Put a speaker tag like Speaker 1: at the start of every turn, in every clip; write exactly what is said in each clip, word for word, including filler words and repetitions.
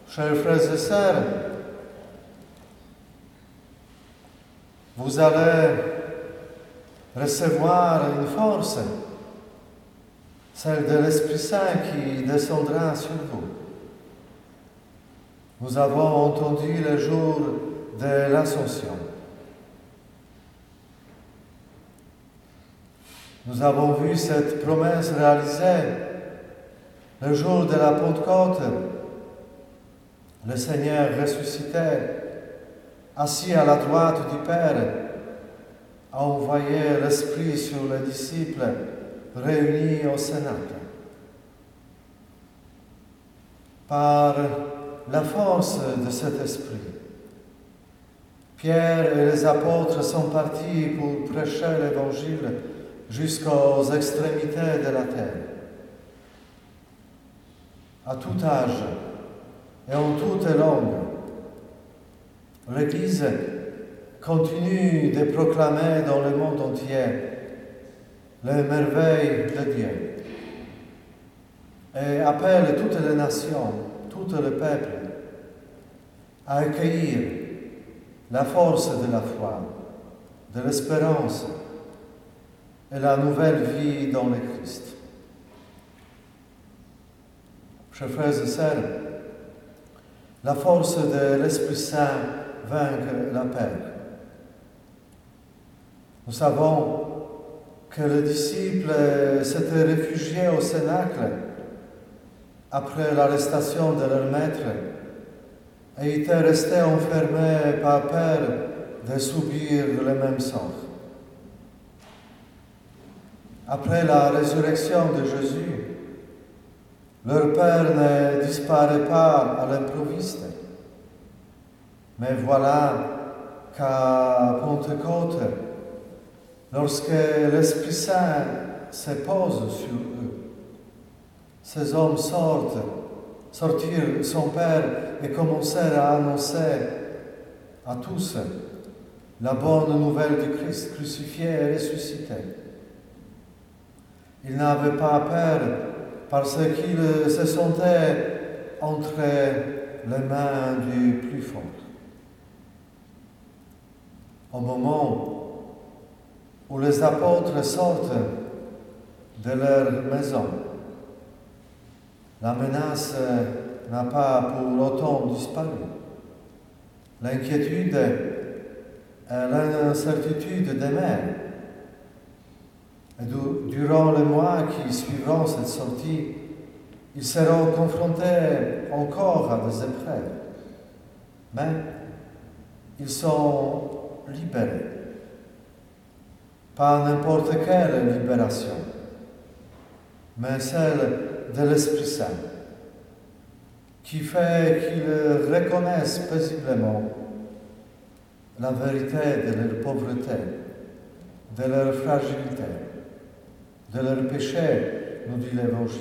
Speaker 1: Chers frères et sœurs, vous allez recevoir une force, celle de l'Esprit Saint qui descendra sur vous. Nous avons entendu le jour de l'Ascension. Nous avons vu cette promesse réalisée le jour de la Pentecôte. Le Seigneur ressuscité, assis à la droite du Père, a envoyé l'Esprit sur les disciples réunis au Cénacle. Par la force de cet Esprit, Pierre et les apôtres sont partis pour prêcher l'Évangile jusqu'aux extrémités de la terre. À tout âge et en toute langue, l'Église continue de proclamer dans le monde entier les merveilles de Dieu et appelle toutes les nations, tous les peuples à accueillir la force de la foi, de l'espérance et la nouvelle vie dans le Christ. Chers frères et sœurs, la force de l'Esprit Saint vaincre la peur. Nous savons que les disciples s'étaient réfugiés au Cénacle après l'arrestation de leur maître et étaient restés enfermés par peur de subir le même sort. Après la résurrection de Jésus, leur peur ne disparaît pas à l'improviste. Mais voilà qu'à Pentecôte, lorsque l'Esprit Saint se pose sur eux, ces hommes sortent, sortirent son Père et commencèrent à annoncer à tous la bonne nouvelle du Christ crucifié et ressuscité. Ils n'avaient pas peur parce qu'ils se sentaient entre les mains du plus fort. Au moment où les apôtres sortent de leur maison, la menace n'a pas pour autant disparu. L'inquiétude et l'incertitude demeurent. Et durant les mois qui suivront cette sortie, ils seront confrontés encore à des épreuves. Mais ils sont libérés. Pas n'importe quelle libération, mais celle de l'Esprit Saint, qui fait qu'ils reconnaissent paisiblement la vérité de leur pauvreté, de leur fragilité, de leur péché, nous dit l'Évangile.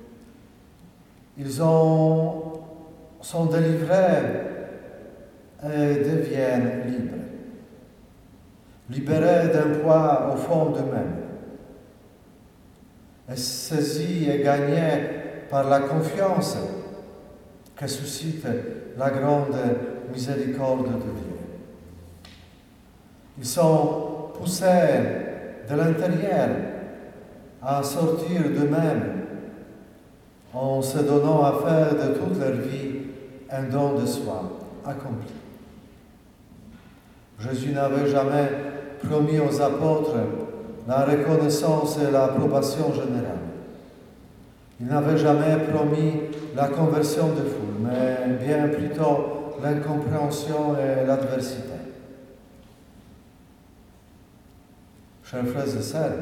Speaker 1: Ils ont, sont délivrés et deviennent libres. Libérés d'un poids au fond d'eux-mêmes. Et saisis et gagnés par la confiance que suscite la grande miséricorde de Dieu. Ils sont poussés de l'intérieur à sortir d'eux-mêmes en se donnant à faire de toute leur vie un don de soi accompli. Jésus n'avait jamais promis aux apôtres la reconnaissance et l'approbation générale. Il n'avait jamais promis la conversion de foule, mais bien plutôt l'incompréhension et l'adversité. Chers frères et sœurs,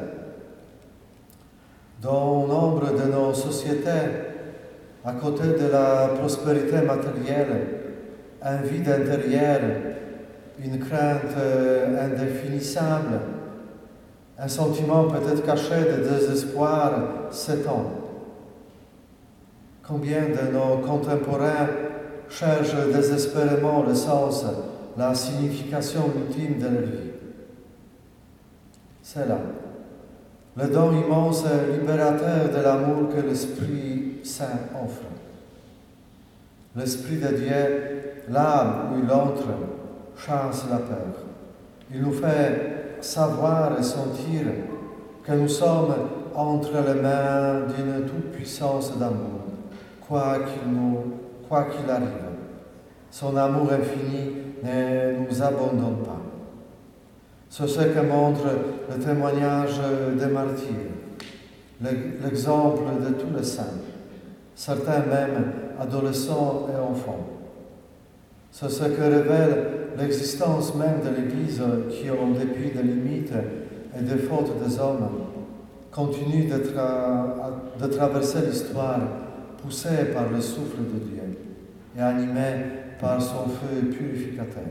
Speaker 1: dans nombre de nos sociétés, à côté de la prospérité matérielle, un vide intérieur, une crainte indéfinissable, un sentiment peut-être caché de désespoir s'étend. Combien de nos contemporains cherchent désespérément le sens, la signification ultime de leur vie. C'est là le don immense et libérateur de l'amour que l'Esprit Saint offre. L'Esprit de Dieu, là où il entre, chasse la peur. Il nous fait savoir et sentir que nous sommes entre les mains d'une toute-puissance d'amour, quoi qu'il nous, quoi qu'il arrive. Son amour infini ne nous abandonne pas. C'est ce que montre le témoignage des martyrs, l'exemple de tous les saints, certains même adolescents et enfants. C'est ce que révèle l'existence même de l'Église qui, en dépit des limites et des fautes des hommes, continue de, tra- de traverser l'histoire poussée par le souffle de Dieu et animée par son feu purificateur.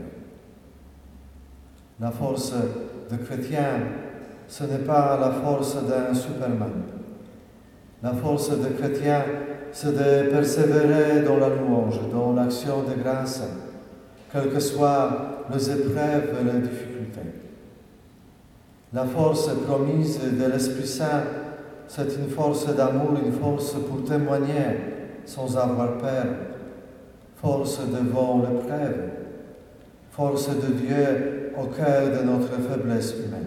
Speaker 1: La force de chrétien, ce n'est pas la force d'un Superman. La force de chrétien, c'est de persévérer dans la louange, dans l'action de grâce, quelles que soient les épreuves et les difficultés. La force promise de l'Esprit Saint, c'est une force d'amour, une force pour témoigner sans avoir peur, force devant l'épreuve, force de Dieu au cœur de notre faiblesse humaine.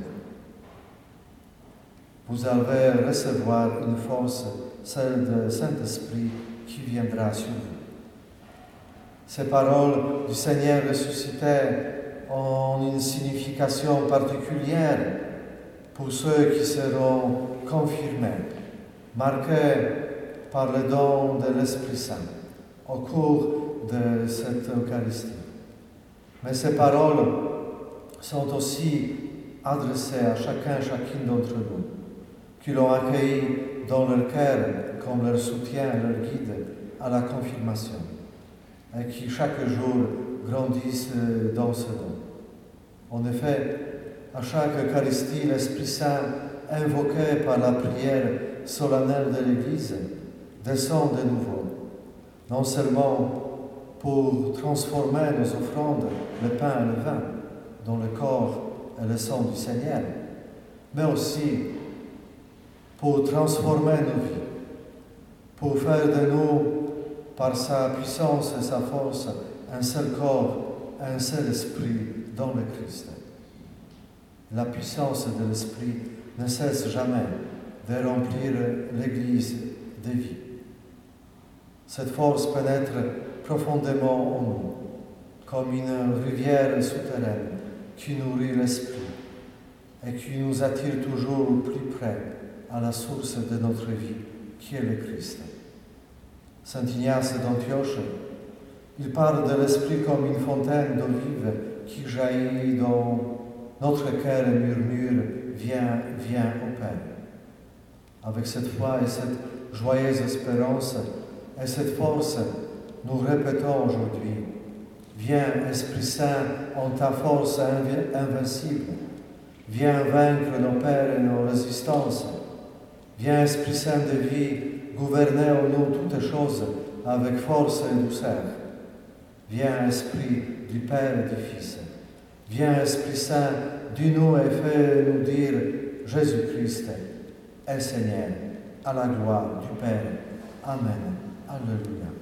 Speaker 1: Vous allez recevoir une force, celle du Saint-Esprit, qui viendra sur vous. Ces paroles du Seigneur ressuscité ont une signification particulière pour ceux qui seront confirmés, marqués par le don de l'Esprit Saint au cours de cette Eucharistie. Mais ces paroles sont aussi adressées à chacun, chacune d'entre nous, qui l'ont accueilli dans leur cœur comme leur soutien, leur guide à la confirmation, et qui chaque jour grandissent dans ce don. En effet, à chaque Eucharistie, l'Esprit Saint, invoqué par la prière solennelle de l'Église, descend de nouveau, non seulement pour transformer nos offrandes, le pain et le vin, dans le corps et le sang du Seigneur, mais aussi pour transformer nos vies, pour faire de nous, par sa puissance et sa force, un seul corps, un seul esprit dans le Christ. La puissance de l'Esprit ne cesse jamais de remplir l'Église de vie. Cette force pénètre profondément en nous, comme une rivière souterraine qui nourrit l'Esprit et qui nous attire toujours plus près à la source de notre vie, qui est le Christ. Saint Ignace d'Antioche, il parle de l'Esprit comme une fontaine d'eau vive qui jaillit dans notre cœur et murmure « Viens, viens au Père ». Avec cette foi et cette joyeuse espérance et cette force, nous répétons aujourd'hui « Viens, Esprit Saint, en ta force invincible. Viens vaincre nos peurs et nos résistances. Viens, Esprit Saint de vie, gouverner en nous toutes choses avec force et douceur. Viens, Esprit du Père et du Fils. Viens, Esprit Saint, dis-nous et fais-nous dire Jésus-Christ est Seigneur, à la gloire du Père. Amen. Alléluia.